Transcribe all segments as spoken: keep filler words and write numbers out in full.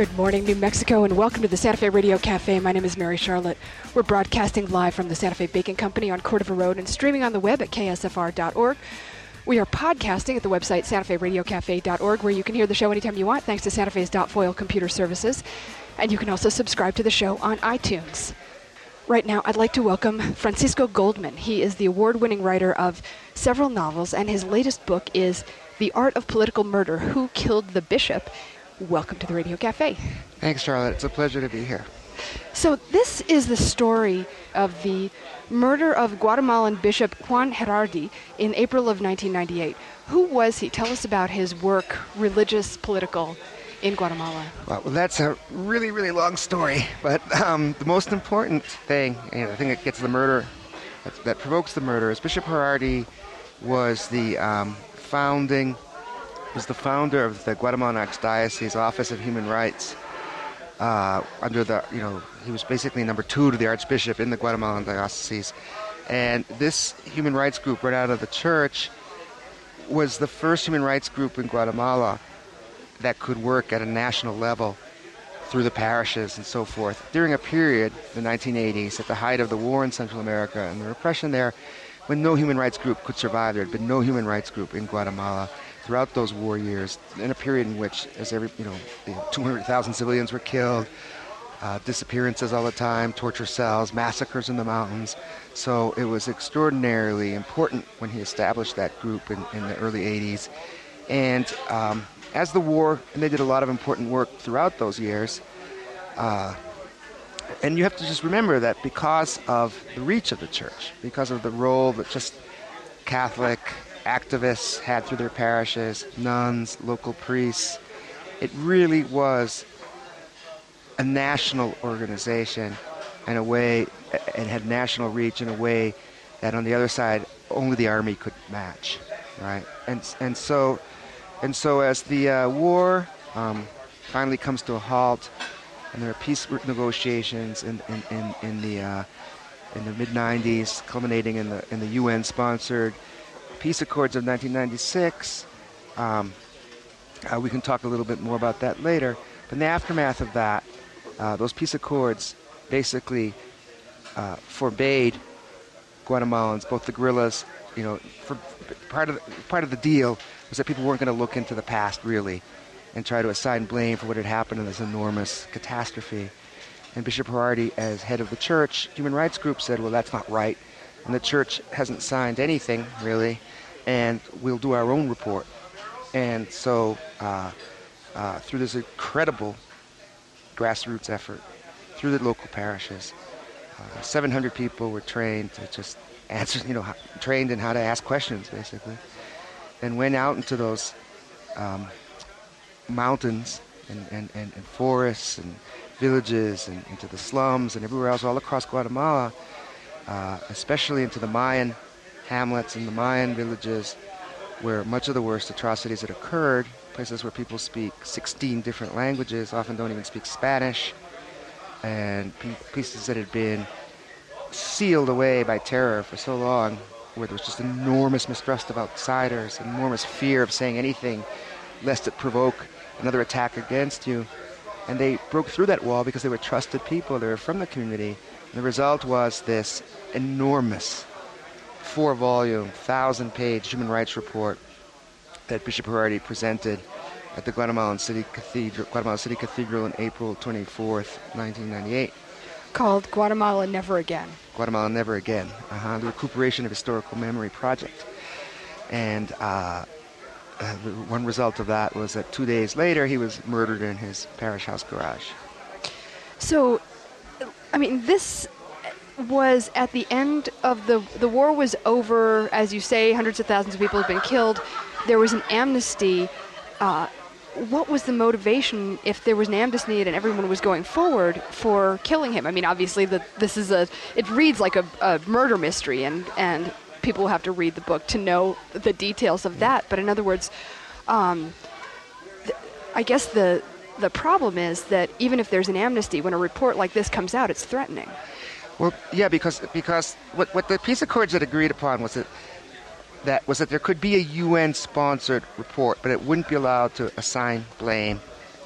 Good morning, New Mexico, and welcome to the Santa Fe Radio Cafe. My name is Mary Charlotte. We're broadcasting live from the Santa Fe Bacon Company on Cordova Road and streaming on the web at K S F R dot org. We are podcasting at the website Santa Fe Radio Cafe dot org, where you can hear the show anytime you want, thanks to Santa Fe's Foil Computer Services. And you can also subscribe to the show on iTunes. Right now, I'd like to welcome Francisco Goldman. He is the award-winning writer of several novels, and his latest book is The Art of Political Murder, Who Killed the Bishop? Welcome to the Radio Cafe. Thanks, Charlotte. It's a pleasure to be here. So this is the story of the murder of Guatemalan Bishop Juan Gerardi in April of nineteen ninety-eight. Who was he? Tell us about his work, religious, political, in Guatemala. Well, that's a really, really long story. But um, the most important thing, and I think it gets the murder, that, that provokes the murder, is Bishop Gerardi was the um, founding... was the founder of the Guatemalan Archdiocese Office of Human Rights. Uh, under the, you know, he was basically number two to the Archbishop in the Guatemalan Diocese. And this human rights group, right out of the church, was the first human rights group in Guatemala that could work at a national level through the parishes and so forth. During a period, the nineteen eighties, at the height of the war in Central America and the repression there, when no human rights group could survive, there had been no human rights group in Guatemala throughout those war years, in a period in which, as every, you know, two hundred thousand civilians were killed, uh, disappearances all the time, torture cells, massacres in the mountains. So it was extraordinarily important when he established that group in, in the early eighties. And um, as the war, and they did a lot of important work throughout those years, uh, and you have to just remember that because of the reach of the church, because of the role that just Catholic activists had through their parishes, nuns, local priests, it really was a national organization in a way, and had national reach in a way that on the other side only the army could match, right? And and so and so as the uh, war um, finally comes to a halt, and there are peace negotiations in in in, in the uh, in the mid nineties, culminating in the in the U N-sponsored Peace Accords of nineteen ninety-six. Um, uh, we can talk a little bit more about that later. But in the aftermath of that, uh, those peace accords basically uh, forbade Guatemalans, both the guerrillas, you know, for part of the, part of the deal was that people weren't going to look into the past really and try to assign blame for what had happened in this enormous catastrophe. And Bishop Gerardi, as head of the church, human rights group said, well, that's not right. And the church hasn't signed anything, really, and we'll do our own report. And so uh, uh, through this incredible grassroots effort, through the local parishes, uh, seven hundred people were trained to just answer, you know, trained in how to ask questions, basically, and went out into those um, mountains and, and, and, and forests and villages and into the slums and everywhere else all across Guatemala, Uh, especially into the Mayan hamlets and the Mayan villages where much of the worst atrocities had occurred, places where people speak sixteen different languages, often don't even speak Spanish, and p- places that had been sealed away by terror for so long, where there was just enormous mistrust of outsiders, enormous fear of saying anything lest it provoke another attack against you. And they broke through that wall because they were trusted people, they were from the community. The result was this enormous four-volume, thousand-page human rights report that Bishop Gerardi presented at the Guatemalan City Cathedral, Guatemala City Cathedral on April twenty-fourth, nineteen ninety-eight. Called Guatemala Never Again. Guatemala Never Again, uh-huh, the Recuperation of Historical Memory Project. And uh, uh, one result of that was that two days later he was murdered in his parish house garage. So, I mean, this was at the end of the the war was over, as you say, hundreds of thousands of people have been killed. There was an amnesty. Uh, what was the motivation, if there was an amnesty and everyone was going forward, for killing him? I mean, obviously, the, this is a it reads like a, a murder mystery, and and people have to read the book to know the details of that. But in other words, um, th- I guess the the problem is that even if there's an amnesty, when a report like this comes out, it's threatening. Well, yeah, because because what what the peace accords had agreed upon was that that was that there could be a U N-sponsored report, but it wouldn't be allowed to assign blame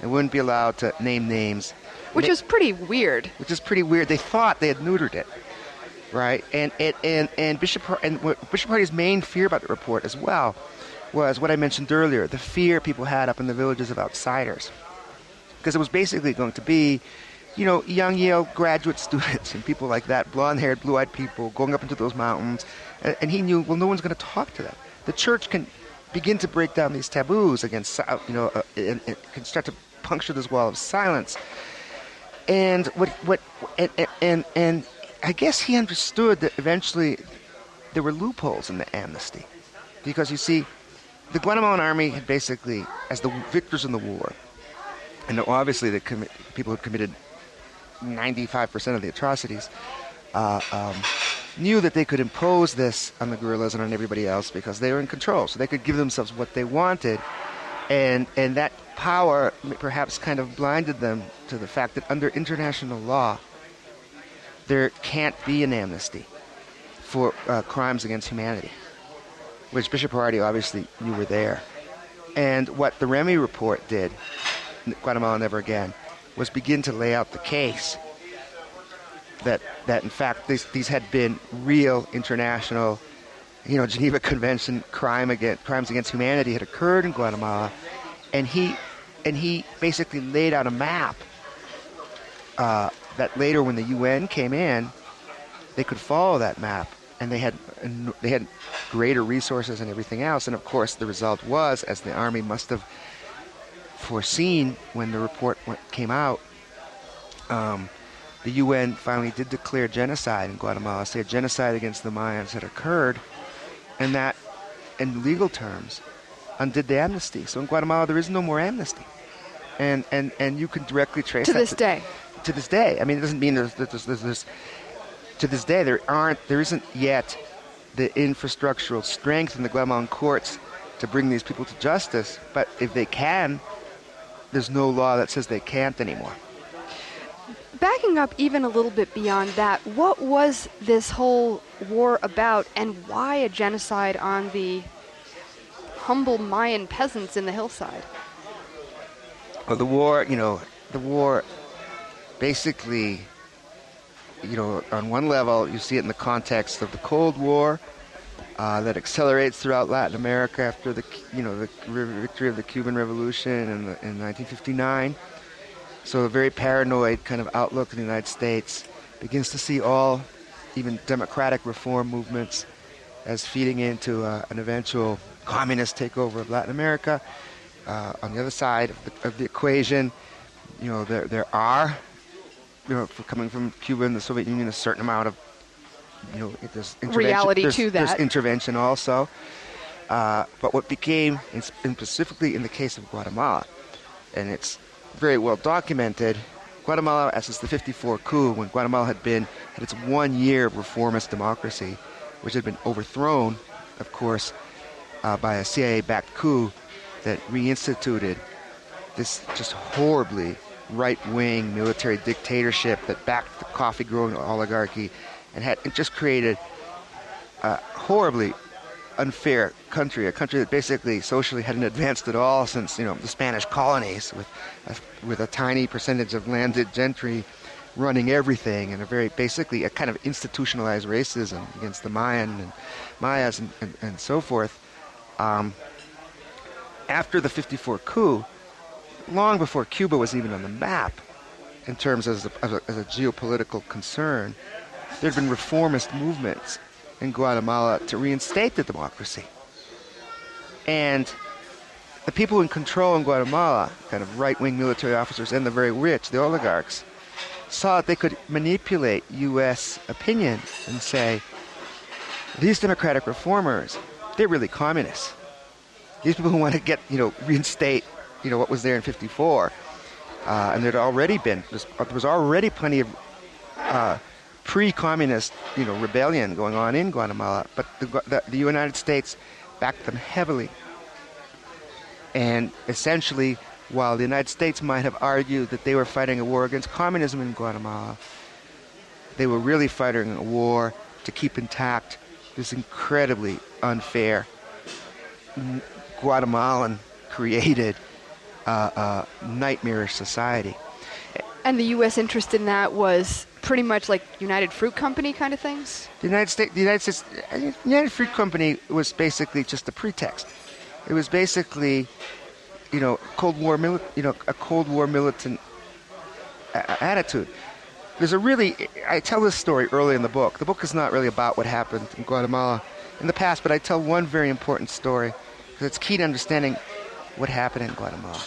and wouldn't be allowed to name names. Which they, was pretty weird. Which is pretty weird. They thought they had neutered it, right? And it and and Bishop and what Bishop Hardy's main fear about the report as well was what I mentioned earlier: the fear people had up in the villages of outsiders, because it was basically going to be, you know, young Yale graduate students and people like that, blonde-haired, blue-eyed people going up into those mountains, and, and he knew, well, no one's going to talk to them. The church can begin to break down these taboos against, you know, uh, and, and can start to puncture this wall of silence. And what, what, and, and, and I guess he understood that eventually there were loopholes in the amnesty, because you see, the Guatemalan army had basically, as the victors in the war, and obviously the commi- people who committed ninety-five percent of the atrocities, uh, um, knew that they could impose this on the guerrillas and on everybody else because they were in control. So they could give themselves what they wanted. And and that power perhaps kind of blinded them to the fact that under international law, there can't be an amnesty for uh, crimes against humanity, which Bishop Hardy obviously knew were there. And what the Remy report did, Guatemala Never Again, was begin to lay out the case that that in fact these these had been real international, you know, Geneva Convention crime against crimes against humanity had occurred in Guatemala, and he and he basically laid out a map uh, that later, when the U N came in, they could follow that map, and they had they had greater resources and everything else. And of course, the result was, as the army must have foreseen when the report went, came out, um, the U N finally did declare genocide in Guatemala, say a genocide against the Mayans had occurred, and that, in legal terms, undid the amnesty. So in Guatemala, there is no more amnesty. And and, and you can directly trace to that this to, day. To this day. I mean, it doesn't mean there's, there's, there's, there's to this day there aren't there isn't yet the infrastructural strength in the Guatemalan courts to bring these people to justice. But if they can, there's no law that says they can't anymore. Backing up even a little bit beyond that, what was this whole war about, and why a genocide on the humble Mayan peasants in the hillside? Well, the war, you know, the war basically, you know, on one level, you see it in the context of the Cold War uh, that accelerates throughout Latin America after the, you know, the victory of the Cuban Revolution in, the, in nineteen fifty-nine. So a very paranoid kind of outlook in the United States begins to see all, even democratic reform movements, as feeding into uh, an eventual communist takeover of Latin America. Uh, on the other side of the, of the equation, you know, there there are, you know, coming from Cuba and the Soviet Union, a certain amount of, you know, there's reality there's, to that. There's intervention also. Uh, but what became, and specifically in the case of Guatemala, and it's very well documented, Guatemala, as is the fifty-four coup, when Guatemala had been had its one year of reformist democracy, which had been overthrown, of course, uh, by a C I A-backed coup that reinstituted this just horribly right-wing military dictatorship that backed the coffee-growing oligarchy, and had it just created a horribly unfair country, a country that basically socially hadn't advanced at all since, you know, the Spanish colonies, with a, with a tiny percentage of landed gentry running everything, and a very basically a kind of institutionalized racism against the Mayan and Mayas and, and, and so forth. Um, after the fifty-four coup, long before Cuba was even on the map in terms as a, as a, as a geopolitical concern, there had been reformist movements in Guatemala to reinstate the democracy. And the people in control in Guatemala, kind of right-wing military officers and the very rich, the oligarchs, saw that they could manipulate U S opinion and say, these democratic reformers, they're really communists. These people who want to get, you know, reinstate, you know, what was there in fifty-four. Uh, and there'd already been, there was already plenty of uh, pre-communist, you know, rebellion going on in Guatemala, but the, the, the United States backed them heavily. And essentially, while the United States might have argued that they were fighting a war against communism in Guatemala, they were really fighting a war to keep intact this incredibly unfair Guatemalan created uh, uh, nightmarish society. And the U S interest in that was pretty much like United Fruit Company kind of things? The United States, the United States, United Fruit Company was basically just a pretext. It was basically, you know, Cold War, mili- you know, a Cold War militant a- attitude. There's a really, I tell this story early in the book. The book is not really about what happened in Guatemala in the past, but I tell one very important story because it's key to understanding what happened in Guatemala,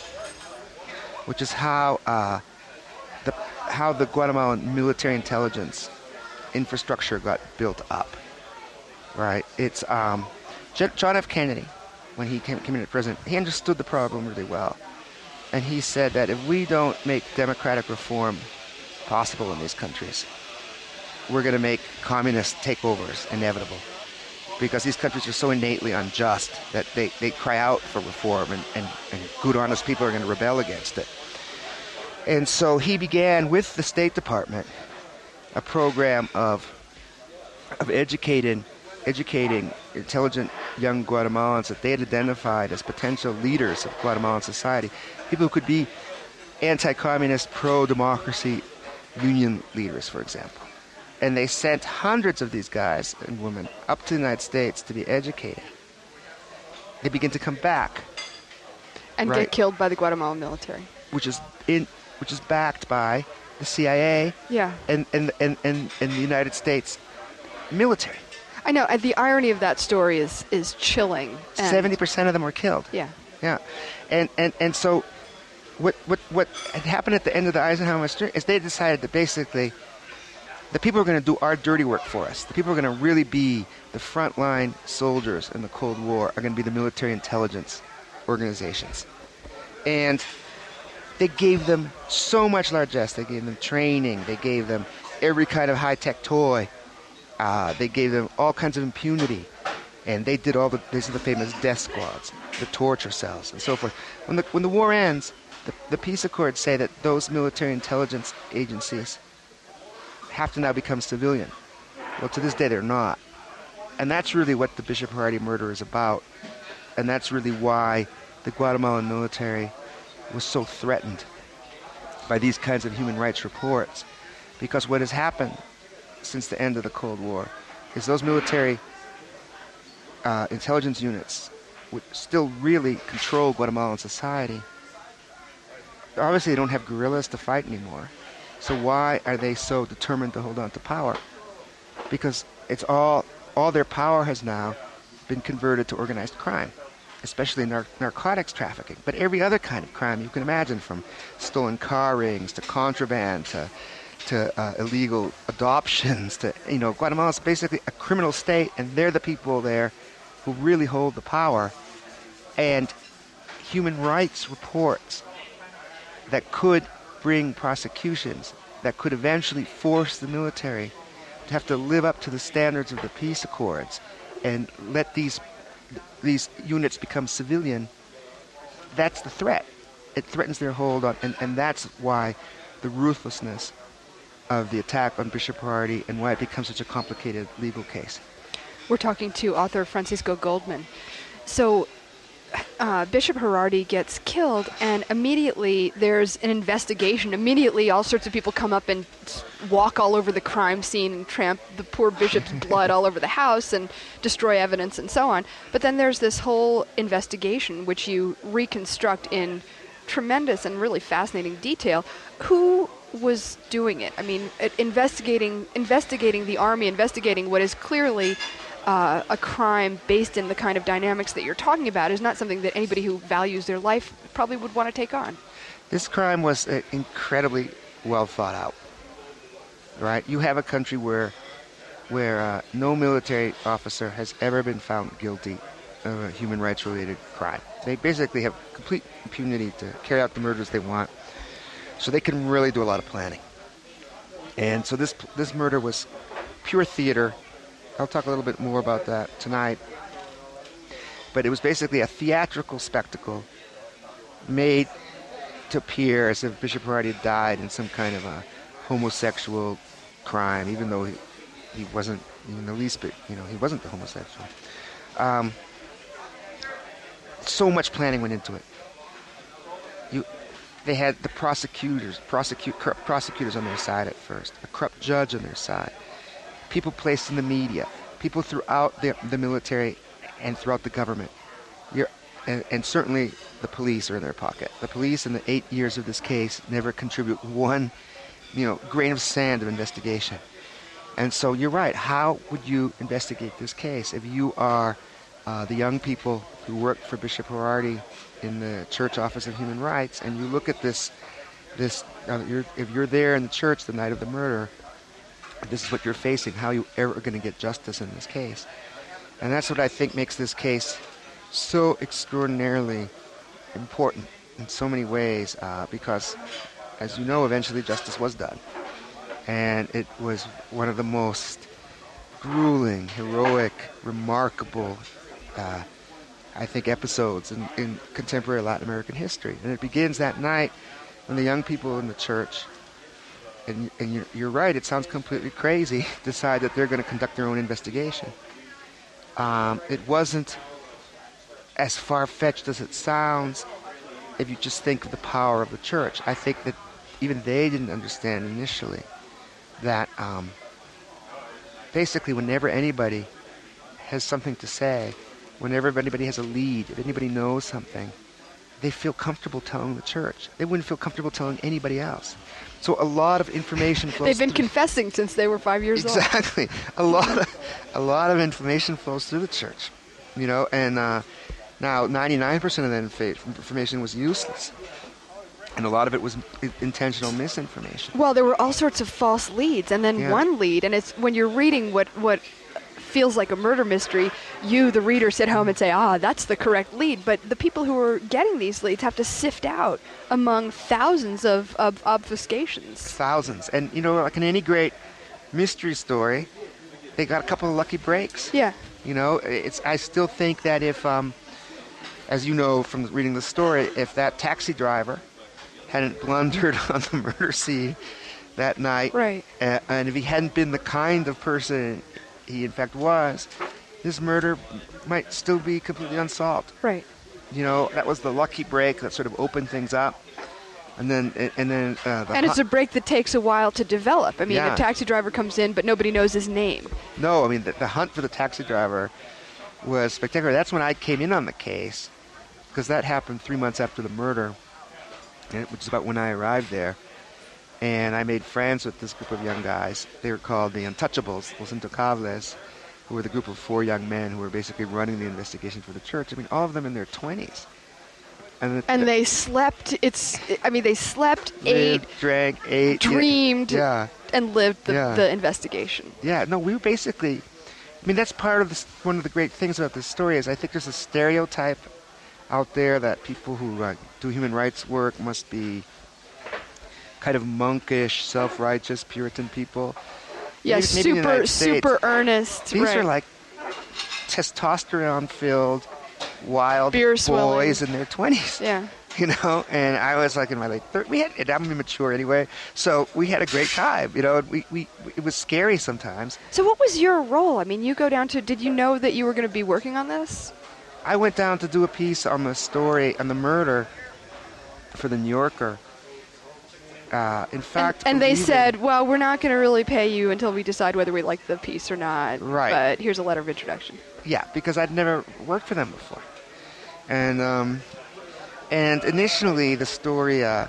which is how uh, the how the Guatemalan military intelligence infrastructure got built up. Right? It's um, John F. Kennedy, when he came, came into president, he understood the problem really well, and he said that if we don't make democratic reform possible in these countries, we're going to make communist takeovers inevitable, because these countries are so innately unjust that they, they cry out for reform, and, and, and good, honest people are going to rebel against it. And so he began with the State Department a program of of educating, educating intelligent young Guatemalans that they had identified as potential leaders of Guatemalan society, people who could be anti-communist, pro-democracy union leaders, for example. And they sent hundreds of these guys and women up to the United States to be educated. They begin to come back. And right? get killed by the Guatemalan military. Which is in, which is backed by the C I A yeah. and, and, and, and, and the United States military. I know. The irony of that story is, is chilling. Seventy percent of them were killed. Yeah. Yeah. And, and, and so what, what, what had happened at the end of the Eisenhower administration is they decided that basically the people who are going to do our dirty work for us, the people who are going to really be the frontline soldiers in the Cold War, are going to be the military intelligence organizations. And they gave them so much largesse. They gave them training. They gave them every kind of high-tech toy. Uh, they gave them all kinds of impunity. And they did all the, these are the famous death squads, the torture cells, and so forth. When the, when the war ends, the, the peace accords say that those military intelligence agencies have to now become civilian. Well, to this day, they're not. And that's really what the Bishop Hardy murder is about. And that's really why the Guatemalan military was so threatened by these kinds of human rights reports. Because what has happened since the end of the Cold War is those military uh, intelligence units would still really control Guatemalan society. Obviously, they don't have guerrillas to fight anymore. So why are they so determined to hold on to power? Because it's all, all their power has now been converted to organized crime, especially nar- narcotics trafficking, but every other kind of crime you can imagine, from stolen car rings to contraband to to uh, illegal adoptions to, you know, Guatemala's basically a criminal state, and they're the people there who really hold the power. And human rights reports that could bring prosecutions, that could eventually force the military to have to live up to the standards of the peace accords and let these these units become civilian, that's the threat. It threatens their hold on, and, and that's why the ruthlessness of the attack on Bishop Hardy and why it becomes such a complicated legal case. We're talking to author Francisco Goldman. So uh, Bishop Hardy gets killed, and immediately there's an investigation. Immediately all sorts of people come up and walk all over the crime scene and tramp the poor bishop's blood all over the house and destroy evidence and so on. But then there's this whole investigation which you reconstruct in tremendous and really fascinating detail. Who was doing it? I mean, it, investigating investigating the army, investigating what is clearly uh, a crime based in the kind of dynamics that you're talking about is not something that anybody who values their life probably would want to take on. This crime was uh, incredibly well thought out. Right? You have a country where where uh, no military officer has ever been found guilty of a human rights related crime. They basically have complete impunity to carry out the murders they want. So they can really do a lot of planning. And so this this murder was pure theater. I'll talk a little bit more about that tonight. But it was basically a theatrical spectacle made to appear as if Bishop Hardy had died in some kind of a homosexual crime, even though he, he wasn't in the least bit, you know, he wasn't the homosexual. Um, so much planning went into it. you, they had the prosecutors, prosecute, corrupt prosecutors on their side at first, a corrupt judge on their side, people placed in the media, people throughout the, the military and throughout the government. You're, and, and certainly the police are in their pocket. The police in the eight years of this case never contribute one, you know, grain of sand of investigation. And so you're right. How would you investigate this case if you are uh, the young people who worked for Bishop Harardi in the Church Office of Human Rights, and you look at this, this uh, you're, if you're there in the church the night of the murder, this is what you're facing. How are you ever going to get justice in this case? And that's what I think makes this case so extraordinarily important in so many ways, uh, because, as you know, eventually justice was done. And it was one of the most grueling, heroic, remarkable, uh, I think, episodes in, in contemporary Latin American history. And it begins that night when the young people in the church, and, and you're, you're right, it sounds completely crazy, decide that they're going to conduct their own investigation. Um, it wasn't as far-fetched as it sounds if you just think of the power of the church. I think that even they didn't understand initially that um, basically whenever anybody has something to say, whenever anybody has a lead, if anybody knows something, they feel comfortable telling the church. They wouldn't feel comfortable telling anybody else. So a lot of information flows. They've been through. confessing since they were five years exactly. old. Exactly. A lot of a lot of information flows through the church, you know. And uh, now ninety-nine percent of that infa- information was useless, and a lot of it was intentional misinformation. Well, there were all sorts of false leads, and then Yeah. one lead, and it's when you're reading what what feels like a murder mystery, you, the reader, sit home and say, ah, that's the correct lead. But the people who are getting these leads have to sift out among thousands of, of obfuscations. Thousands. And, you know, like in any great mystery story, they got a couple of lucky breaks. Yeah. You know, it's. I still think that if, um, as you know from reading the story, if that taxi driver hadn't blundered on the murder scene that night, Right. uh, and if he hadn't been the kind of person he in fact was, this murder might still be completely unsolved. Right. You know, that was the lucky break that sort of opened things up. And then, and then, uh, the And it's a break that takes a while to develop. I mean, Yeah. a taxi driver comes in, but nobody knows his name. No, I mean, the, the hunt for the taxi driver was spectacular. That's when I came in on the case, because that happened three months after the murder, and which is about when I arrived there. And I made friends with this group of young guys. They were called the Untouchables, Los Intocables, who were the group of four young men who were basically running the investigation for the church. I mean, all of them in their twenties. And, the, And the, they slept, it's, I mean, they slept, lived, ate, drank, ate, dreamed, yeah, and lived the, Yeah. the investigation. yeah. No, we were basically. I mean, that's part of this. One of the great things about this story is I think there's a stereotype out there that people who uh, do human rights work must be kind of monkish, self-righteous, Puritan people. Yeah, Maybe- maybe in the super, United States, super earnest. These right. are like testosterone-filled, wild Beer boys swilling. in their twenties. Yeah. You know, and I was like in my late thirties. We had, and I'm immature anyway, so we had a great time. You know, we, we it was scary sometimes. So what was your role? I mean, you go down to, did you know that you were going to be working on this? I went down to do a piece on the story, on the murder, for the New Yorker. Uh, in fact, And, and they believe it- said, well, we're not going to really pay you until we decide whether we like the piece or not. Right. But here's a letter of introduction. Yeah, because I'd never worked for them before. And um, and initially the story, uh,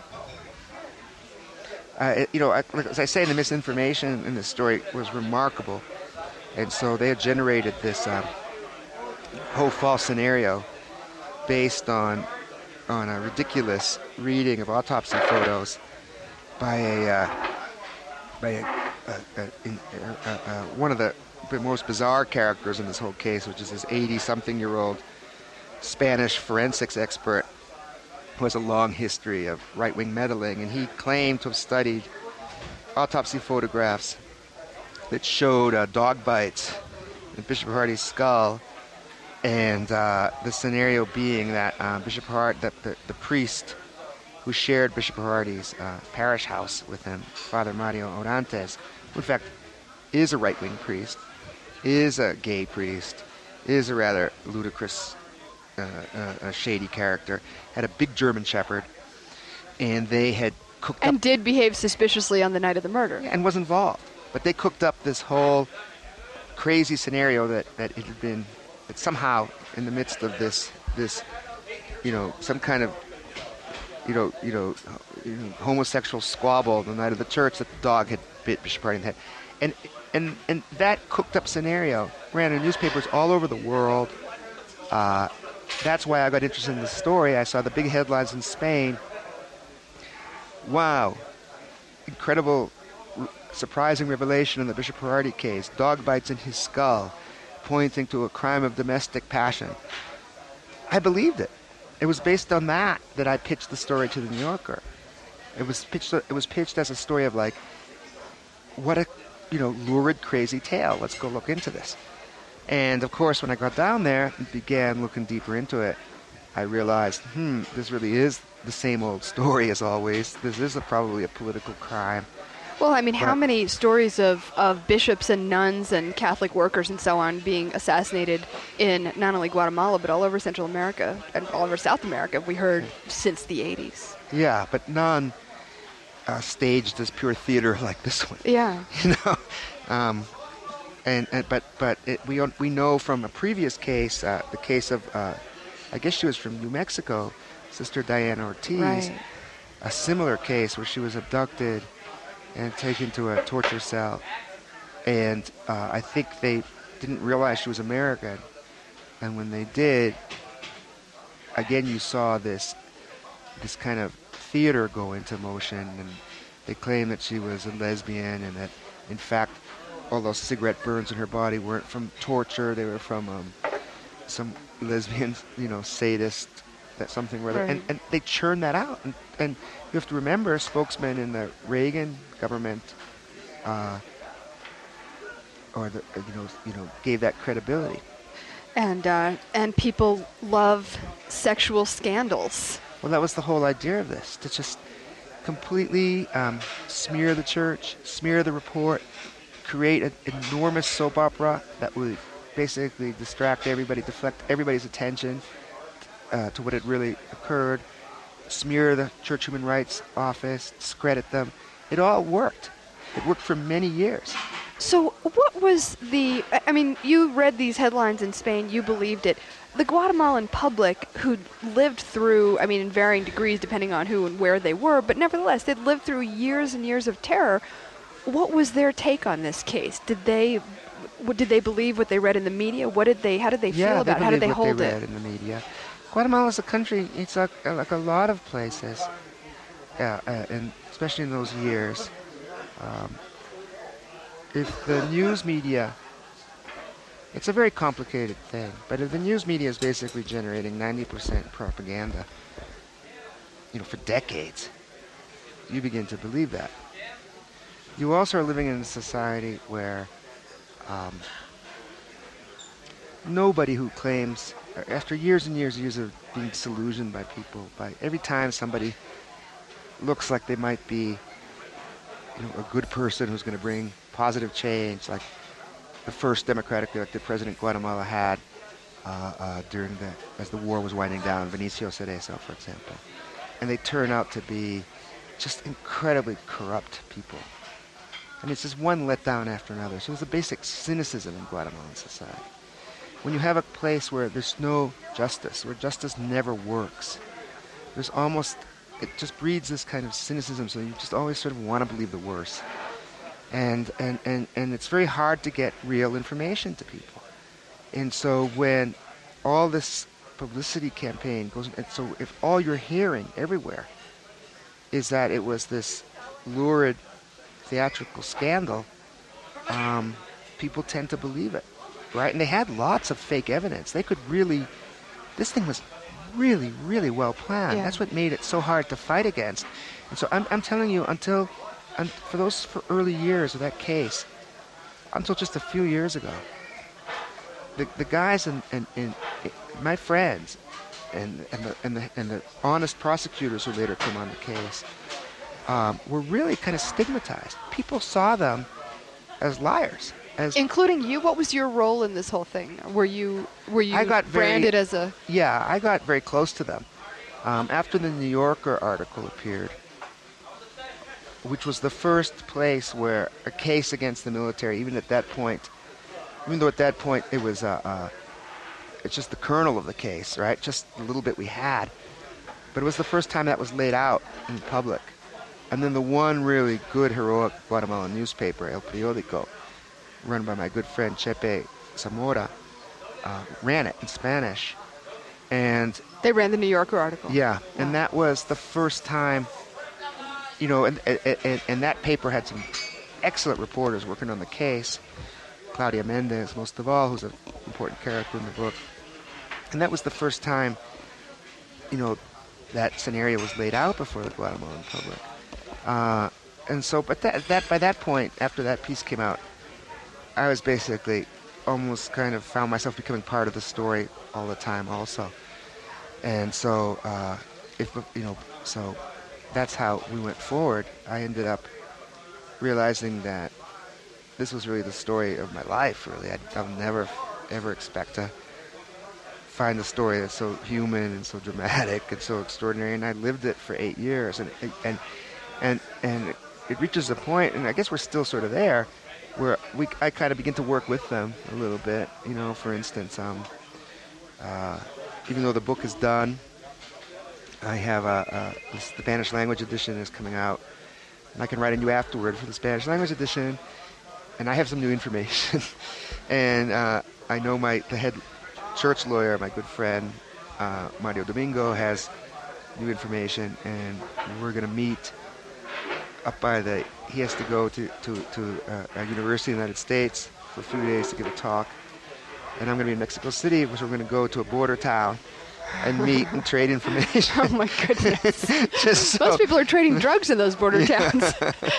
uh, it- you know, I, as I say, the misinformation in the story was remarkable. And so they had generated this um, whole false scenario based on on a ridiculous reading of autopsy photos by a uh, by a, a, a, in, uh, uh, one of the the most bizarre characters in this whole case, which is this eighty-something-year-old Spanish forensics expert who has a long history of right-wing meddling, and he claimed to have studied autopsy photographs that showed uh, dog bites in Bishop Hardy's skull, and uh, the scenario being that uh, Bishop Hard, that the, the priest who shared Bishop Hardy's uh, parish house with him, Father Mario Orantes, who in fact is a right-wing priest, is a gay priest, is a rather ludicrous, uh, uh, a shady character, had a big German shepherd, and they had cooked And up did behave suspiciously on the night of the murder. and was involved. But they cooked up this whole crazy scenario that, that it had been that somehow in the midst of this this you know some kind of you know you know, you know homosexual squabble the night of the church that the dog had bit Bishop Harding in the head, and and and that cooked up scenario ran in newspapers all over the world. Uh, that's why I got interested in the story. I saw the big headlines in Spain. Wow, incredible, r- surprising revelation in the Bishop Hardy case. Dog bites in his skull, pointing to a crime of domestic passion. I believed it. It was based on that that I pitched the story to the New Yorker. It was pitched. It was pitched as a story of like, what a, you know, lurid, crazy tale. Let's go look into this. And of course, when I got down there and began looking deeper into it, I realized, hmm, this really is the same old story as always. This is a, probably a political crime. Well, I mean, how But- many stories of, of bishops and nuns and Catholic workers and so on being assassinated in not only Guatemala, but all over Central America and all over South America have we heard since the eighties? Yeah, but none uh, staged as pure theater like this one. Yeah. You know, um, and, and but but it, we on- we know from a previous case, uh, the case of uh, I guess she was from New Mexico, Sister Diana Ortiz, Right. a similar case where she was abducted and taken to a torture cell, and uh, I think they didn't realize she was American, and when they did, again you saw this this kind of theater go into motion, and they claimed that she was a lesbian, and that in fact all those cigarette burns in her body weren't from torture, they were from um, some lesbian, you know, sadist, that something or other. Right. And, and they churned that out. And, and you have to remember, spokesman in the Reagan government, uh, or the, you know, you know, gave that credibility. And uh, and people love sexual scandals. Well, that was the whole idea of this, to just completely um, smear the church, smear the report, create an enormous soap opera that would basically distract everybody, deflect everybody's attention uh, to what had really occurred, smear the Church Human Rights Office, discredit them. It all worked. It worked for many years. So what was the, I- I mean, you read these headlines in Spain, you believed it. The Guatemalan public who lived through, I mean, in varying degrees depending on who and where they were, but nevertheless, they'd lived through years and years of terror. What was their take on this case? Did they, what, did they believe what they read in the media? What did they, how did they yeah, feel about it? How did they believed what hold they it? read in the media. Guatemala is a country, it's like, like a lot of places, uh, uh, and especially in those years. Um, if the news media, it's a very complicated thing, but if the news media is basically generating ninety percent propaganda, you know, for decades, you begin to believe that. You also are living in a society where um, nobody who claims, after years and years and years of being disillusioned by people, by every time somebody looks like they might be, you know, a good person who's going to bring positive change, like the first democratically elected president Guatemala had uh, uh, during the, as the war was winding down, Benicio Cerezo, for example. And they turn out to be just incredibly corrupt people. I mean, it's just one letdown after another. So there's a basic cynicism in Guatemalan society. When you have a place where there's no justice, where justice never works, there's almost, it just breeds this kind of cynicism, so you just always sort of want to believe the worst. And, and, and, and it's very hard to get real information to people. And so when all this publicity campaign goes, and so if all you're hearing everywhere is that it was this lurid theatrical scandal, um, people tend to believe it, right? And they had lots of fake evidence. They could really, this thing was really, really well planned. Yeah. That's what made it so hard to fight against. And so I'm, I'm telling you, until, un, for those for early years of that case, until just a few years ago, the the guys and and, and my friends, and and the and the and the honest prosecutors who later came on the case, um, were really kind of stigmatized. People saw them as liars. As Including you, what was your role in this whole thing? Were you were you I got very- branded as a yeah, I got very close to them, Um, after the New Yorker article appeared, which was the first place where a case against the military, even at that point, even though at that point it was, uh, uh, it's just the kernel of the case, right? Just a little bit we had. But it was the first time that was laid out in public. And then the one really good, heroic Guatemalan newspaper, El Periódico, run by my good friend Chepe Zamora, uh, ran it in Spanish. And They ran the New Yorker article. yeah, Wow. and that was the first time, you know, and, and, and that paper had some excellent reporters working on the case. Claudia Mendez, most of all, who's an important character in the book. And that was the first time, you know, that scenario was laid out before the Guatemalan public. Uh, and so, but that, that by that point, after that piece came out, I was basically almost kind of found myself becoming part of the story all the time also. And so, uh, if you know, so that's how we went forward. I ended up realizing that this was really the story of my life, really. I'd, I'll never, ever expect to find a story that's so human and so dramatic and so extraordinary, and I lived it for eight years. And and and and it reaches a point, and I guess we're still sort of there, where we I kind of begin to work with them a little bit. You know, for instance, um, uh, even though the book is done, I have a, a this, the Spanish language edition is coming out, and I can write a new afterword for the Spanish language edition, and I have some new information, and uh, I know my the head church lawyer, my good friend uh, Mario Domingo, has new information, and we're going to meet up by the. He has to go to to to uh, a university in the United States for a few days to give a talk, and I'm going to be in Mexico City, which we're going to go to a border town and meet and trade information. Oh my goodness! Just so. Most people are trading drugs in those border towns.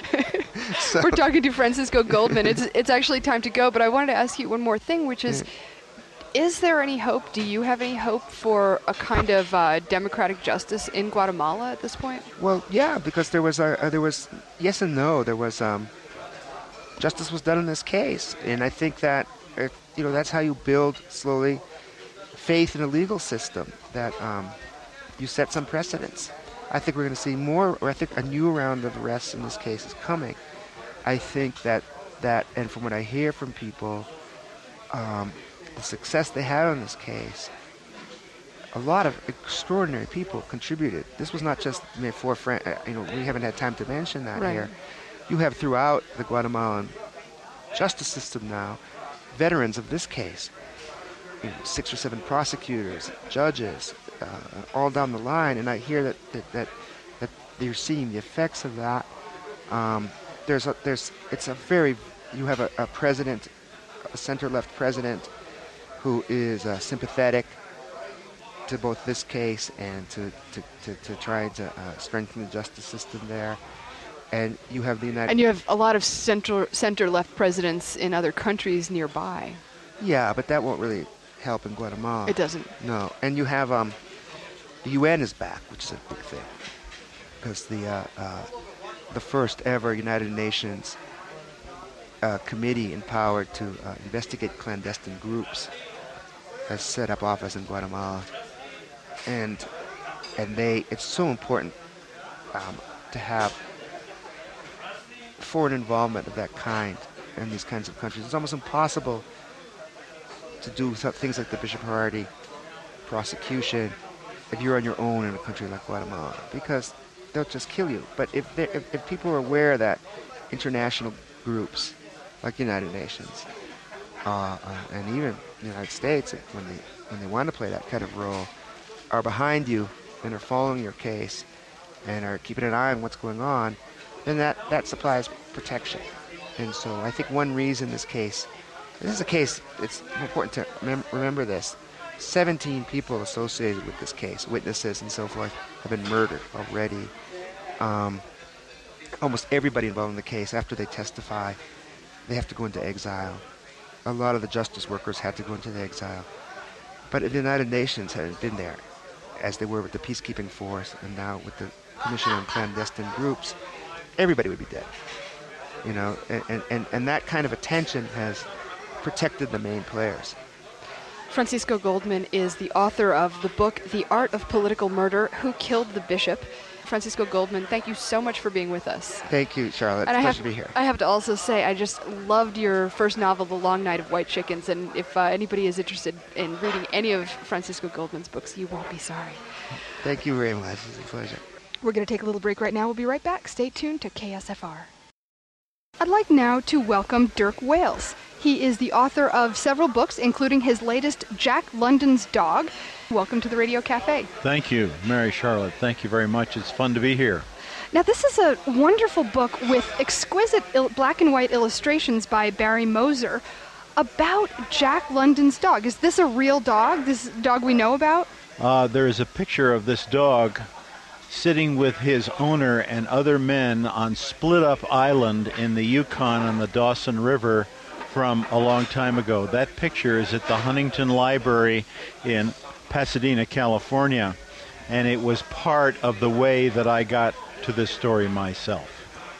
So. We're talking to Francisco Goldman. It's it's actually time to go, but I wanted to ask you one more thing, which is. Yeah. Is there any hope? Do you have any hope for a kind of uh, democratic justice in Guatemala at this point? Well, yeah, because there was a, uh, there was yes and no. There was um, justice was done in this case, and I think that uh, you know that's how you build slowly faith in a legal system. That um, you set some precedents. I think we're going to see more, or I think a new round of arrests in this case is coming. I think that that, and from what I hear from people. Um, The success they had on this case, a lot of extraordinary people contributed. This was not just I mean, for friend, you know, we haven't had time to mention that right. here. You have throughout the Guatemalan justice system now, veterans of this case, you know, six or seven prosecutors, judges, uh, all down the line, and I hear that that that, that you're seeing the effects of that. Um, there's a, there's it's a very you have a, a president, a center-left president, who is uh, sympathetic to both this case and to, to, to, to try to uh, strengthen the justice system there. And you have the United... And you have a lot of center, center-left presidents in other countries nearby. Yeah, but that won't really help in Guatemala. It doesn't. No. And you have... Um, the U N is back, which is a big thing. Because the, uh, uh, the first ever United Nations uh, committee empowered to uh, investigate clandestine groups has set up office in Guatemala, and and they it's so important um, to have foreign involvement of that kind in these kinds of countries. It's almost impossible to do things like the Bishop Hardy prosecution if you're on your own in a country like Guatemala, because they'll just kill you. But if if, if people are aware that international groups like the United Nations uh, uh, and even the United States, when they when they want to play that kind of role, are behind you and are following your case and are keeping an eye on what's going on, then that, that supplies protection. And so I think one reason this case, this is a case, it's important to mem- remember this, seventeen people associated with this case, witnesses and so forth, have been murdered already. Um, almost everybody involved in the case, after they testify, they have to go into exile. A lot of the justice workers had to go into the exile. But the United Nations hadn't been there, as they were with the peacekeeping force, and now with the Commission on Clandestine Groups, everybody would be dead. You know, and, and, and that kind of attention has protected the main players. Francisco Goldman is the author of the book, The Art of Political Murder, Who Killed the Bishop? Francisco Goldman, thank you so much for being with us. Thank you, Charlotte. And it's a I pleasure have, to be here. I have to also say, I just loved your first novel, The Long Night of White Chickens, and if uh, anybody is interested in reading any of Francisco Goldman's books, you won't be sorry. Thank you very much. It's a pleasure. We're going to take a little break right now. We'll be right back. Stay tuned to K S F R. I'd like now to welcome Dirk Wales. He is the author of several books, including his latest, Jack London's Dog. Welcome to the Radio Cafe. Thank you, Mary Charlotte. Thank you very much. It's fun to be here. Now, this is a wonderful book with exquisite il- black and white illustrations by Barry Moser about Jack London's dog. Is this a real dog, this dog we know about? Uh, there is a picture of this dog sitting with his owner and other men on Split Up Island in the Yukon on the Dawson River from a long time ago. That picture is at the Huntington Library in Pasadena, California, and it was part of the way that I got to this story myself.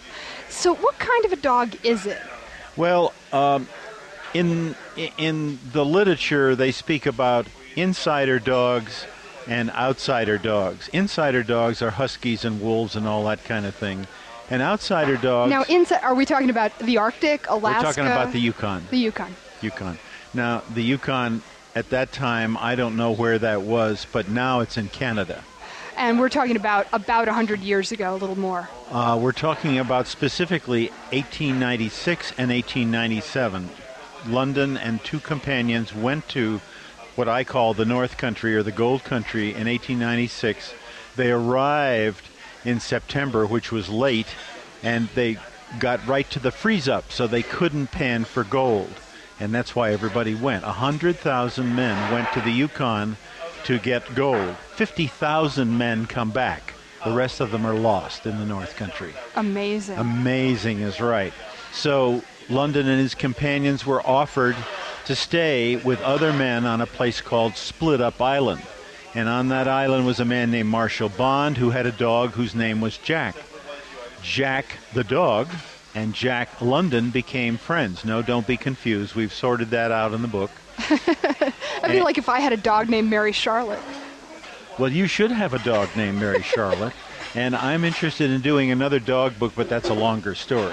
So what kind of a dog is it? Well, um, in in the literature, they speak about insider dogs and outsider dogs. Insider dogs are huskies and wolves and all that kind of thing. And outsider dogs... Now, inside, are we talking about the Arctic, Alaska? We're talking about the Yukon. The Yukon. Yukon. Now, the Yukon, at that time, I don't know where that was, but now it's in Canada. And we're talking about about one hundred years ago, a little more. Uh, we're talking about specifically eighteen ninety-six and eighteen ninety-seven. London and two companions went to what I call the North Country or the Gold Country in eighteen ninety-six. They arrived in September, which was late, and they got right to the freeze-up, so they couldn't pan for gold. And that's why everybody went. one hundred thousand men went to the Yukon to get gold. fifty thousand men come back. The rest of them are lost in the North Country. Amazing. Amazing is right. So London and his companions were offered to stay with other men on a place called Split Up Island. And on that island was a man named Marshall Bond who had a dog whose name was Jack. Jack the dog and Jack London became friends. No, don't be confused. We've sorted that out in the book. That'd be like if I had a dog named Mary Charlotte. Well, you should have a dog named Mary Charlotte. And I'm interested in doing another dog book, but that's a longer story.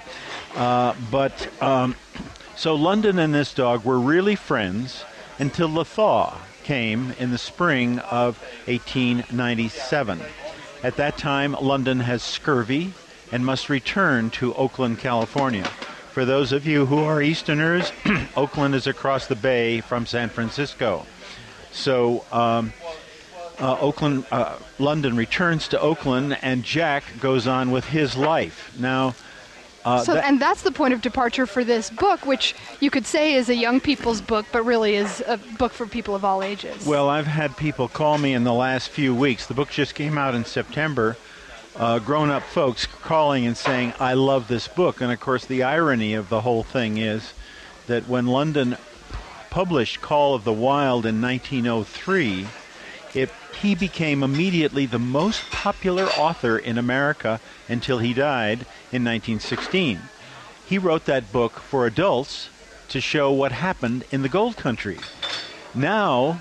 Uh, but um, so London and this dog were really friends until the thaw came in the spring of eighteen ninety-seven. At that time, London has scurvy and must return to Oakland, California. For those of you who are Easterners, Oakland is across the bay from San Francisco. So um, uh, Oakland, uh, London returns to Oakland, and Jack goes on with his life. Now, Uh, so, that, and that's the point of departure for this book, which you could say is a young people's book, but really is a book for people of all ages. Well, I've had people call me in the last few weeks. The book just came out in September. Uh, grown-up folks calling and saying, I love this book. And, of course, the irony of the whole thing is that when London published Call of the Wild in nineteen oh three, it, he became immediately the most popular author in America until he died in nineteen sixteen. He wrote that book for adults to show what happened in the Gold Country. Now,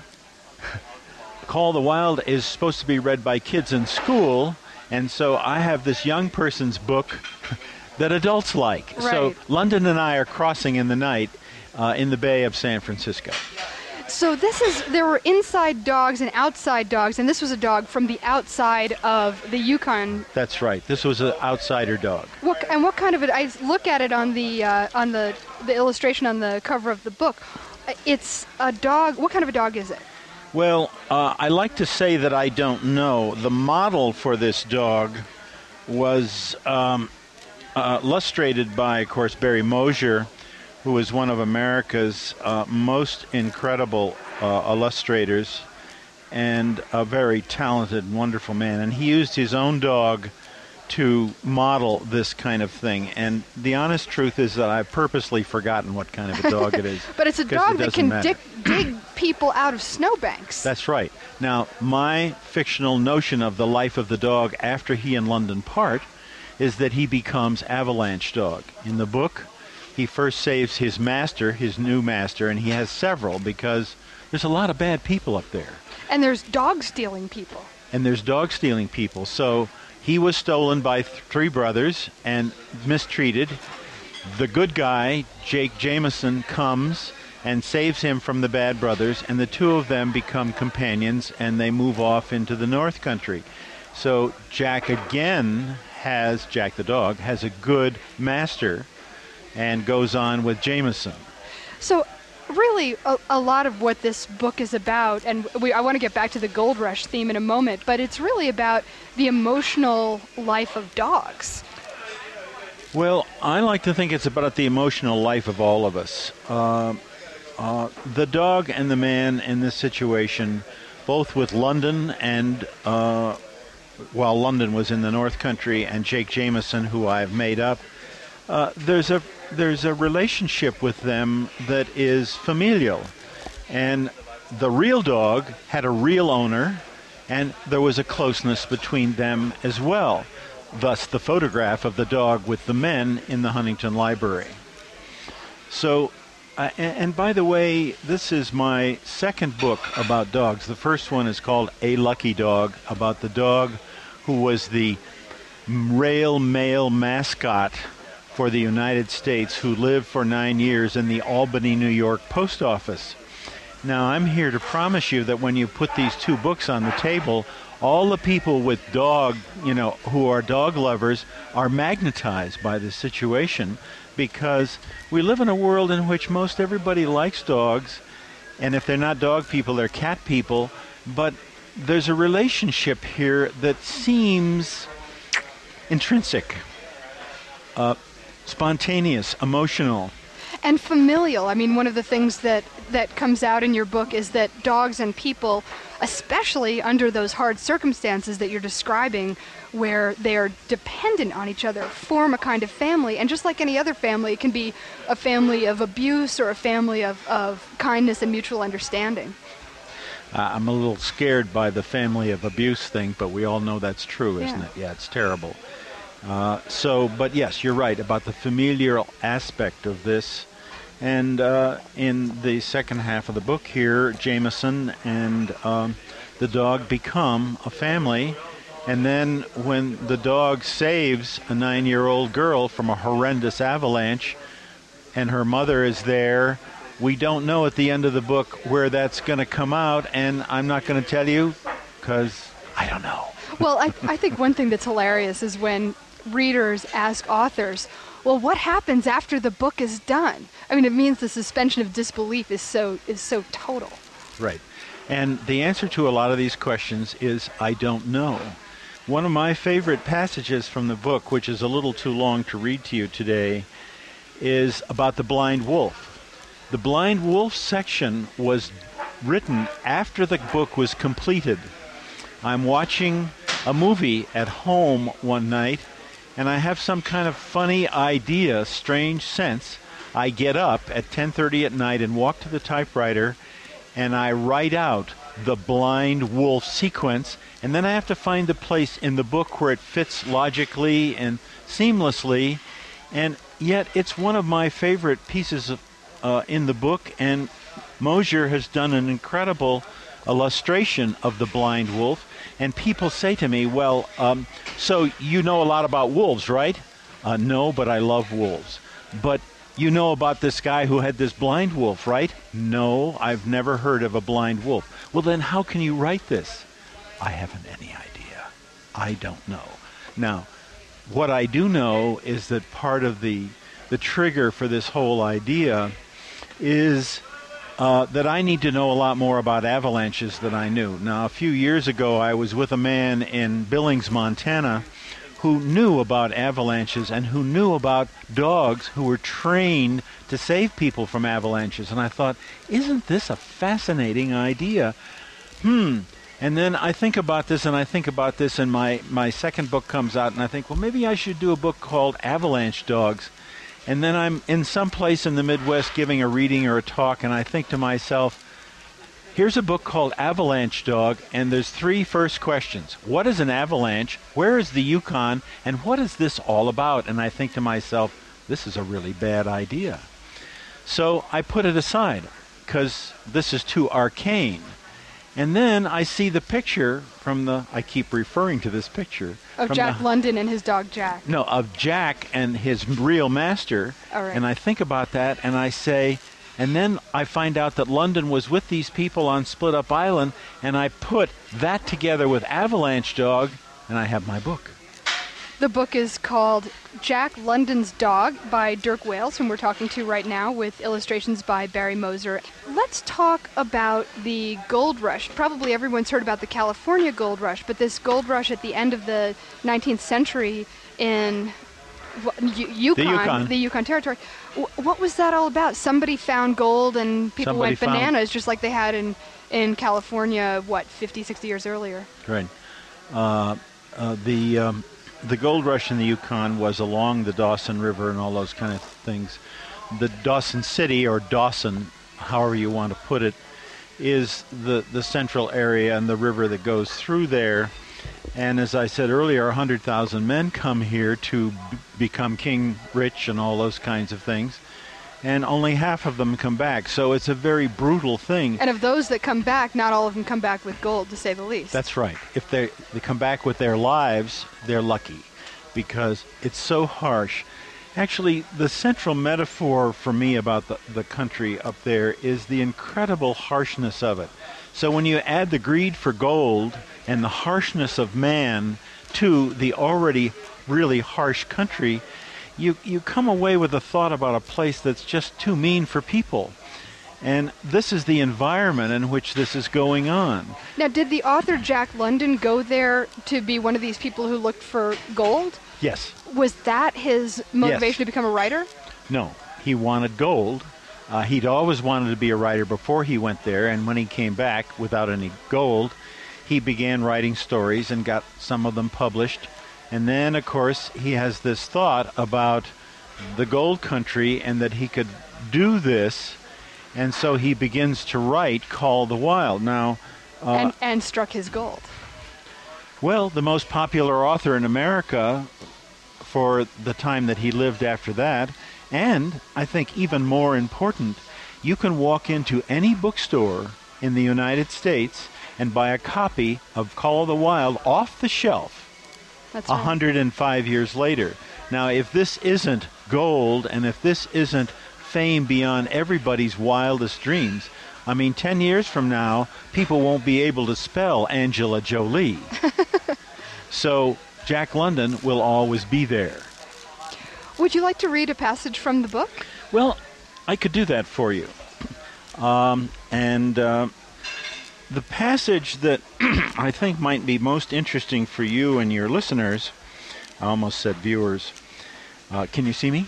Call of the Wild is supposed to be read by kids in school, and so I have this young person's book that adults like. Right. So London and I are crossing in the night uh, in the Bay of San Francisco. So this is, there were inside dogs and outside dogs, and this was a dog from the outside of the Yukon. That's right. This was an outsider dog. What, and what kind of it, I look at it on the, uh, on the, the illustration on the cover of the book. It's a dog, what kind of a dog is it? Well, uh, I like to say that I don't know. The model for this dog was um, uh, illustrated by, of course, Barry Moser, who is one of America's uh, most incredible uh, illustrators and a very talented and wonderful man. And he used his own dog to model this kind of thing. And the honest truth is that I've purposely forgotten what kind of a dog it is. But it's a 'cause dog it that doesn't can dig, dig people out of snowbanks. That's right. Now, my fictional notion of the life of the dog after he and London part is that he becomes Avalanche Dog. In the book, he first saves his master, his new master, and he has several because there's a lot of bad people up there. And there's dog stealing people. And there's dog stealing people. So he was stolen by th- three brothers and mistreated. The good guy, Jake Jameson, comes and saves him from the bad brothers, and the two of them become companions, and they move off into the North Country. So Jack again has, Jack the dog, has a good master and goes on with Jameson. So really a, a lot of what this book is about, and we, I want to get back to the Gold Rush theme in a moment, but it's really about the emotional life of dogs. Well, I like to think it's about the emotional life of all of us. Uh, uh, the dog and the man in this situation, both with London and, uh, while London was in the North Country, and Jake Jameson, who I've made up, uh, there's a there's a relationship with them that is familial. And the real dog had a real owner, and there was a closeness between them as well. Thus, the photograph of the dog with the men in the Huntington Library. So, uh, and, and by the way, this is my second book about dogs. The first one is called A Lucky Dog, about the dog who was the rail mail mascot for the United States, who lived for nine years in the Albany, New York post office. Now, I'm here to promise you that when you put these two books on the table, all the people with dog, you know, who are dog lovers are magnetized by this situation, because we live in a world in which most everybody likes dogs, and if they're not dog people, they're cat people, but there's a relationship here that seems intrinsic, uh, spontaneous, emotional. And familial. I mean, one of the things that, that comes out in your book is that dogs and people, especially under those hard circumstances that you're describing, where they are dependent on each other, form a kind of family. And just like any other family, it can be a family of abuse or a family of, of kindness and mutual understanding. Uh, I'm a little scared by the family of abuse thing, but we all know that's true, isn't Yeah. it? Yeah, it's terrible. Uh, so, but yes, you're right about the familial aspect of this. And uh, in the second half of the book here, Jameson and um, the dog become a family. And then when the dog saves a nine-year-old girl from a horrendous avalanche, and her mother is there, we don't know at the end of the book where that's going to come out, and I'm not going to tell you because I don't know. Well, I, I think one thing that's hilarious is when readers ask authors, well, what happens after the book is done? I mean, it means the suspension of disbelief is so is so total. Right. And the answer to a lot of these questions is, I don't know. One of my favorite passages from the book, which is a little too long to read to you today, is about the blind wolf. The blind wolf section was written after the book was completed. I'm watching a movie at home one night, and I have some kind of funny idea, strange sense. I get up at ten thirty at night and walk to the typewriter, and I write out the blind wolf sequence, and then I have to find the place in the book where it fits logically and seamlessly, and yet it's one of my favorite pieces of, uh, in the book, and Mosier has done an incredible illustration of the blind wolf. And people say to me, well, um, so you know a lot about wolves, right? Uh, no, but I love wolves. But you know about this guy who had this blind wolf, right? No, I've never heard of a blind wolf. Well, then how can you write this? I haven't any idea. I don't know. Now, what I do know is that part of the, the trigger for this whole idea is Uh, that I need to know a lot more about avalanches than I knew. Now, a few years ago, I was with a man in Billings, Montana, who knew about avalanches and who knew about dogs who were trained to save people from avalanches. And I thought, isn't this a fascinating idea? Hmm. And then I think about this, and I think about this, and my, my second book comes out, and I think, well, maybe I should do a book called Avalanche Dogs. And then I'm in some place in the Midwest giving a reading or a talk, and I think to myself, here's a book called Avalanche Dog, and there's three first questions. What is an avalanche? Where is the Yukon? And what is this all about? And I think to myself, this is a really bad idea. So I put it aside. because this is too arcane. And then I see the picture from the, I keep referring to this picture. Of from Jack the, London and his dog Jack. No, of Jack and his real master. All right. And I think about that and I say, and then I find out that London was with these people on Split Up Island, and I put that together with Avalanche Dog, and I have my book. The book is called Jack London's Dog by Dirk Wales, whom we're talking to right now, with illustrations by Barry Moser. Let's talk about the gold rush. Probably everyone's heard about the California gold rush, but this gold rush at the end of the nineteenth century in U- Yukon, the Yukon, the Yukon Territory. W- what was that all about? Somebody found gold and people Somebody went bananas, just like they had in, in California, what, fifty, sixty years earlier? Right. Uh, uh, the... Um, The gold rush in the Yukon was along the Dawson River and all those kind of things. The Dawson City, or Dawson, however you want to put it, is the, the central area and the river that goes through there. And as I said earlier, one hundred thousand men come here to b- become king rich and all those kinds of things. And only half of them come back. So it's a very brutal thing. And of those that come back, not all of them come back with gold, to say the least. That's right. If they they come back with their lives, they're lucky, because it's so harsh. Actually, the central metaphor for me about the, the country up there is the incredible harshness of it. So when you add the greed for gold and the harshness of man to the already really harsh country, you you come away with a thought about a place that's just too mean for people. And this is the environment in which this is going on. Now, did the author Jack London go there to be one of these people who looked for gold? Yes. Was that his motivation Yes. to become a writer? No, he wanted gold. Uh, he'd always wanted to be a writer before he went there, and when he came back without any gold, he began writing stories and got some of them published. And then, of course, he has this thought about the gold country and that he could do this, and so he begins to write Call of the Wild. Now, uh, and, and struck his gold. well, the most popular author in America for the time that he lived after that, and I think even more important, you can walk into any bookstore in the United States and buy a copy of Call of the Wild off the shelf. That's one right. hundred five years later. Now, if this isn't gold, and if this isn't fame beyond everybody's wildest dreams, I mean, ten years from now, people won't be able to spell Angela Jolie. So Jack London will always be there. Would you like to read a passage from the book? Well, I could do that for you. Um, and uh, the passage that I think might be most interesting for you and your listeners, I almost said viewers, uh, can you see me?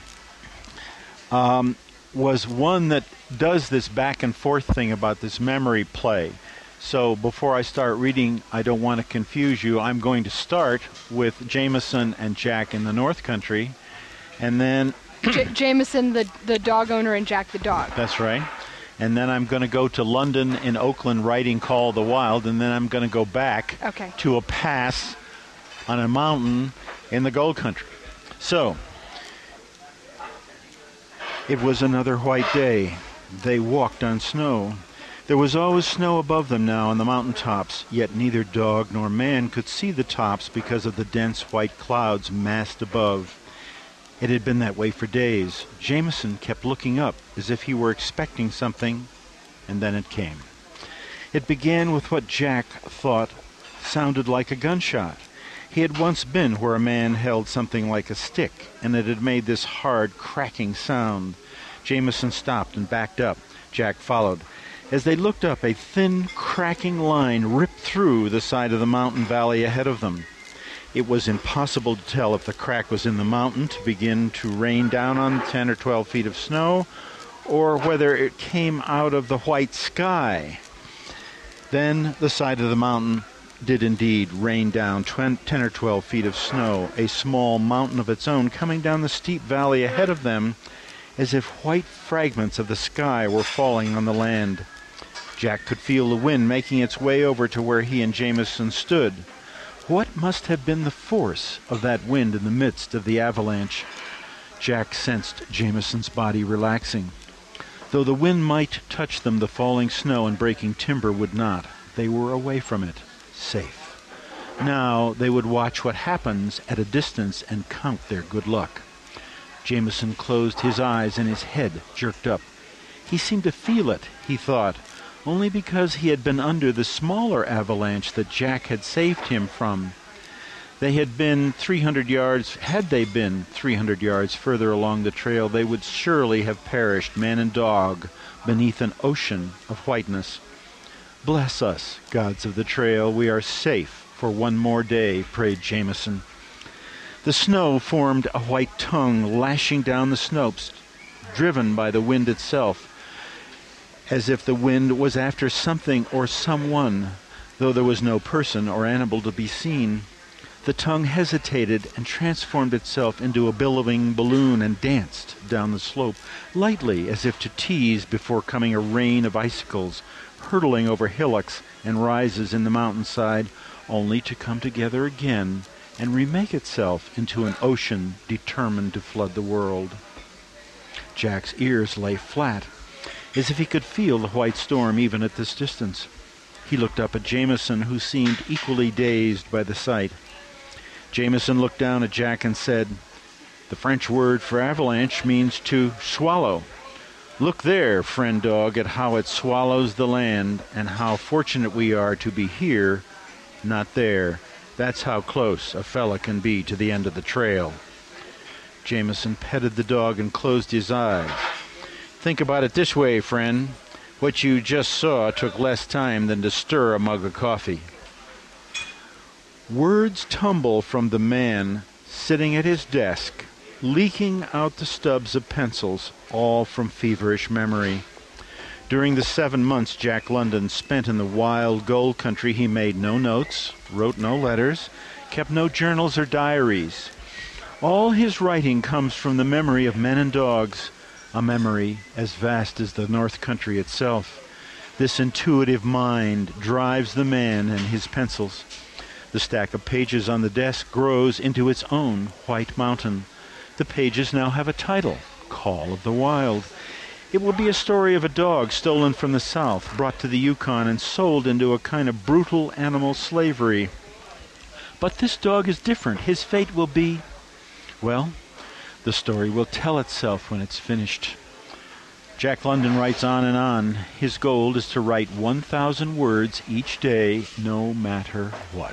Um, was one that does this back and forth thing about this memory play. So before I start reading, I don't want to confuse you. I'm going to start with Jameson and Jack in the North Country, and then... J- Jameson, the, the dog owner, and Jack the dog. That's right. And then I'm going to go to London in Oakland writing Call of the Wild, and then I'm going to go back Okay. to a pass on a mountain in the gold country. So, it was another white day. They walked on snow. There was always snow above them now on the mountain tops, yet neither dog nor man could see the tops because of the dense white clouds massed above. It had been that way for days. Jameson kept looking up as if he were expecting something, and then it came. It began with what Jack thought sounded like a gunshot. He had once been where a man held something like a stick, and it had made this hard, cracking sound. Jameson stopped and backed up. Jack followed. As they looked up, a thin, cracking line ripped through the side of the mountain valley ahead of them. It was impossible to tell if the crack was in the mountain to begin to rain down on ten or twelve feet of snow, or whether it came out of the white sky. Then the side of the mountain did indeed rain down ten or twelve feet of snow, a small mountain of its own coming down the steep valley ahead of them, as if white fragments of the sky were falling on the land. Jack could feel the wind making its way over to where he and Jameson stood. What must have been the force of that wind in the midst of the avalanche? Jack sensed Jameson's body relaxing. Though the wind might touch them, the falling snow and breaking timber would not. They were away from it, safe. Now they would watch what happens at a distance and count their good luck. Jameson closed his eyes and his head jerked up. He seemed to feel it, he thought, only because he had been under the smaller avalanche that Jack had saved him from. They had been three hundred yards, had they been three hundred yards further along the trail, they would surely have perished, man and dog, beneath an ocean of whiteness. Bless us, gods of the trail, we are safe for one more day, prayed Jameson. The snow formed a white tongue lashing down the slopes, driven by the wind itself, as if the wind was after something or someone, though there was no person or animal to be seen. The tongue hesitated and transformed itself into a billowing balloon and danced down the slope, lightly as if to tease before coming a rain of icicles, hurtling over hillocks and rises in the mountainside, only to come together again and remake itself into an ocean determined to flood the world. Jack's ears lay flat, as if he could feel the white storm even at this distance. He looked up at Jameson, who seemed equally dazed by the sight. Jameson looked down at Jack and said, "The French word for avalanche means to swallow. Look there, friend dog, at how it swallows the land, and how fortunate we are to be here, not there. That's how close a fella can be to the end of the trail." Jameson petted the dog and closed his eyes. "Think about it this way, friend. What you just saw took less time than to stir a mug of coffee." Words tumble from the man sitting at his desk, leaking out the stubs of pencils, all from feverish memory. During the seven months Jack London spent in the wild gold country, he made no notes, wrote no letters, kept no journals or diaries. All his writing comes from the memory of men and dogs, a memory as vast as the North Country itself. This intuitive mind drives the man and his pencils. The stack of pages on the desk grows into its own white mountain. The pages now have a title, Call of the Wild. It will be a story of a dog stolen from the South, brought to the Yukon, and sold into a kind of brutal animal slavery. But this dog is different. His fate will be... well, the story will tell itself when it's finished. Jack London writes on and on. His goal is to write one thousand words each day, no matter what.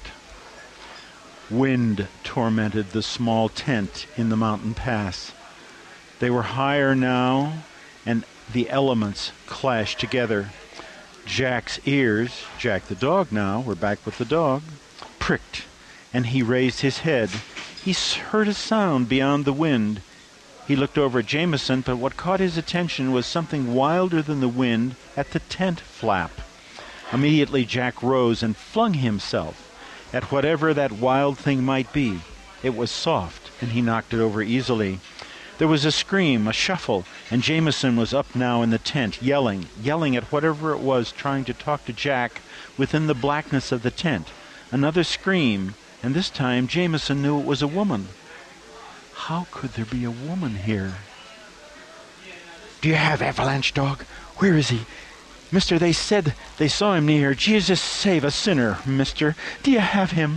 Wind tormented the small tent in the mountain pass. They were higher now, and the elements clashed together. Jack's ears, Jack the dog now, we're back with the dog, pricked, and he raised his head. He heard a sound beyond the wind. He looked over at Jameson, but what caught his attention was something wilder than the wind at the tent flap. Immediately Jack rose and flung himself at whatever that wild thing might be. It was soft, and he knocked it over easily. There was a scream, a shuffle, and Jameson was up now in the tent, yelling, yelling at whatever it was trying to talk to Jack within the blackness of the tent. Another scream, and this time Jameson knew it was a woman. How could there be a woman here? "Do you have Avalanche Dog? Where is he? Mister, they said they saw him near. Jesus save a sinner, mister. Do you have him?"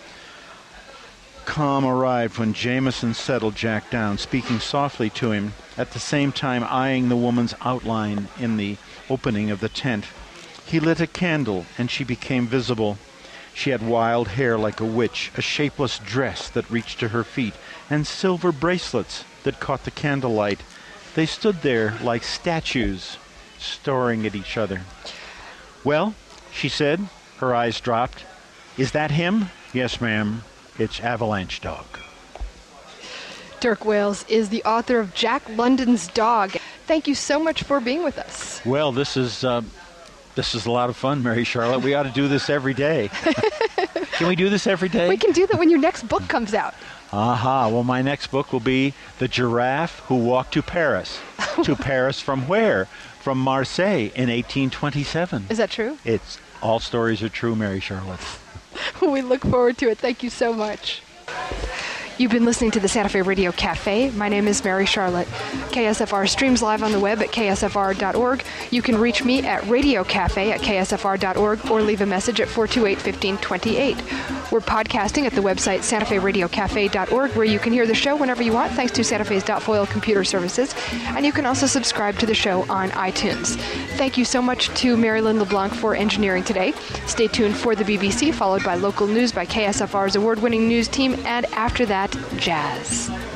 Calm arrived when Jameson settled Jack down, speaking softly to him, at the same time eyeing the woman's outline in the opening of the tent. He lit a candle, and she became visible. She had wild hair like a witch, a shapeless dress that reached to her feet, and silver bracelets that caught the candlelight. They stood there like statues, staring at each other. "Well," she said, her eyes dropped. "Is that him?" "Yes, ma'am. It's Avalanche Dog." Dirk Wales is the author of Jack London's Dog. Thank you so much for being with us. Well, this is uh, this is a lot of fun, Mary Charlotte. We ought to do this every day. Can we do this every day? We can do that when your next book comes out. Aha. Well, my next book will be The Giraffe Who Walked to Paris. To Paris from where? From Marseille in eighteen twenty-seven. Is that true? It's all stories are true, Mary Charlotte. We look forward to it. Thank you so much. You've been listening to the Santa Fe Radio Cafe. My name is Mary Charlotte. K S F R streams live on the web at K S F R dot org. You can reach me at Radio Cafe at K S F R dot org or leave a message at four two eight, one five two eight. We're podcasting at the website Santa Fe Radio Cafe dot org, where you can hear the show whenever you want, thanks to Santa Fe's .foil computer services. And you can also subscribe to the show on iTunes. Thank you so much to Marilyn LeBlanc for engineering today. Stay tuned for the B B C, followed by local news by K S F R's award-winning news team, and after that, jazz.